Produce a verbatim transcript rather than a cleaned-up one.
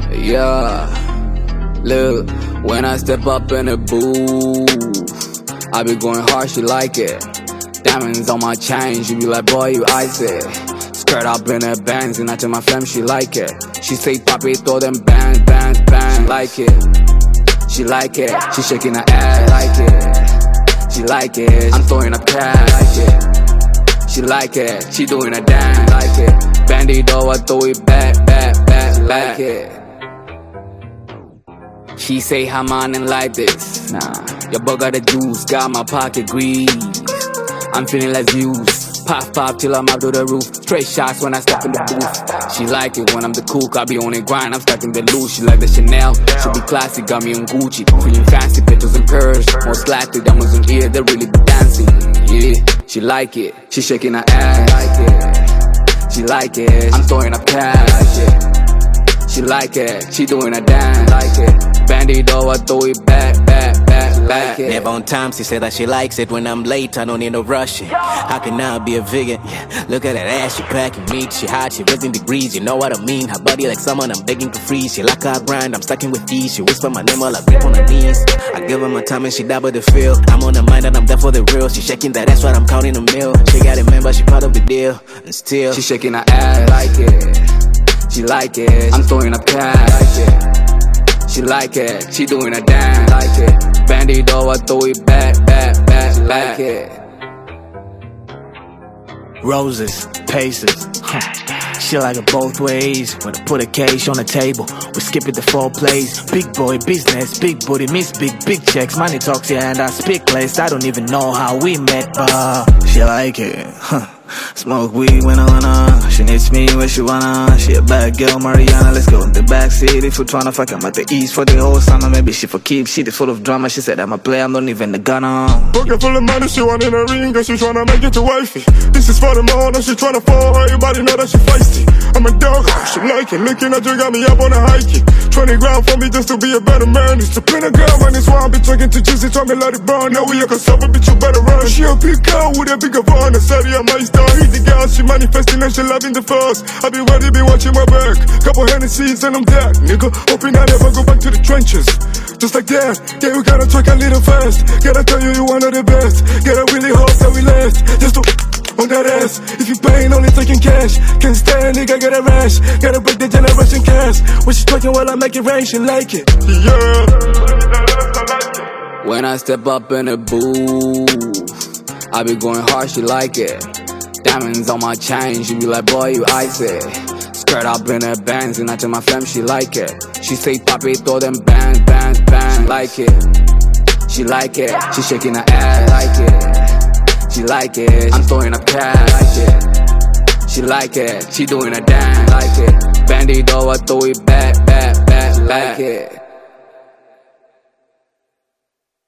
Yeah, look, when I step up in the booth, I be going hard, she like it. Diamonds on my chain, she be like, boy, you ice it. Skirt up in her bands, and I tell my fam, she like it. She say, papi, throw them bands, bands, bands. She like it, she like it. She shaking her ass, like it. She like it, I'm throwing up cash, like it. She like it, she doing a dance, like it. Bandido, I throw it back, back, back, like it. She say, I'm on and like this. Nah, your boy got the juice, got my pocket grease. I'm feeling like views. Pop, pop till I'm up to the roof. Straight shots when I step in the booth. She like it when I'm the cook, I be on it grind, I'm stacking the loot. She like the Chanel, she be classy, got me on Gucci. Feeling fancy, pictures and curves. More slatted, diamonds in ear, they really be dancing. Yeah, she like it, she shaking her ass. Like it, she like it, I'm throwing up cash. Like it, she like it, she doing a dance. Like it, Bandido, I throw it back, back, back, like it. Never on time, she said that she likes it when I'm late, I don't need no rushing. How can I be a vegan? Yeah. Look at that ass, she packing meat, she hot, she raising degrees, you know what I mean? Her body like someone I'm begging to freeze. She like I grind, I'm stacking with ease. She whisper my name while I grip on her knees. I give her my time and she double the feel. I'm on the mind and I'm there for the real. She shaking that ass while I'm counting a meal. She got it, man, but she part of the deal. And still, she shaking her ass, like it. She like it, I'm throwing up cash, like it. She like it, she doing a dance, like it. Bandido, I throw it back, back, back, like it. Roses, paces, huh. She like it both ways. When I put a cage on the table, we skip it to four plays. Big boy business, big booty means big, big checks. Money talks, yeah, and I speak less. I don't even know how we met, but she like it, huh. Smoke weed when I wanna. She needs me where she wanna. She a bad girl, Mariana. Let's go in the backseat if we tryna fuck. I'm at the east for the whole summer. Maybe she for keep. She is full of drama. She said I'm a player, I'm not even the gunner. Pocket full of money, she want in a ring, cause she tryna make it to wifey. This is for the morning, she tryna fall. Everybody know that she feisty. I'm a dog, she like it. Looking at you got me up on a hiking. twenty grand for me just to be a better man. It's to pin a girl when it's why I be talking to Juicy. Try me let it burn. Now we a suffer, bitch, you better run. She a big girl with a bigger bone. I said I'm my star. Easy girl, she manifesting and she loving the first. I be ready, be watching my back. Couple Hennessy's and I'm dead, nigga. Hoping I never go back to the trenches. Just like that, yeah, we gotta talk a little fast. Gotta tell you you one of the best. Gotta really hope that we last. Just to on that ass. If you paying, only taking cash. Can't stand, nigga, get a rash. Gotta break the generation cash. When she talking while I make it rain, she like it. Yeah. When I step up in the booth, I be going hard, she like it. Diamonds on my chain, she be like, boy, you ice it. Skirt up in her bands, and I tell my fam, she like it. She say, papi, throw them bands, bands, bands. She like it, she like it. She shaking her ass, like it. She like it, I'm throwing up cash, like it. She like it, she doing a dance, like it. Bandido, I throw it back, back, back, like it.